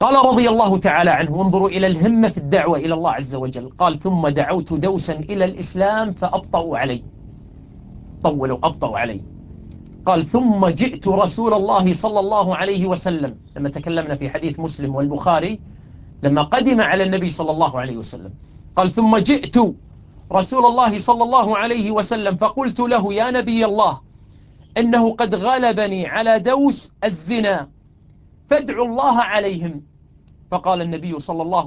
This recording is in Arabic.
قال رضي الله تعالى عنه، وانظروا إلى الهمة في الدعوة إلى الله عز وجل، قال: ثم دعوت دوسا إلى الإسلام فأبطأوا علي، طولوا أبطأوا علي. قال: ثم جئت رسول الله صلى الله عليه وسلم، لما تكلمنا في حديث مسلم والبخاري لما قدم على النبي صلى الله عليه وسلم، قال: ثم جئت رسول الله صلى الله عليه وسلم فقلت له: يا نبي الله، إنه قد غلبني على دوس الزنا، فادعوا الله عليهم. فقال النبي صلى الله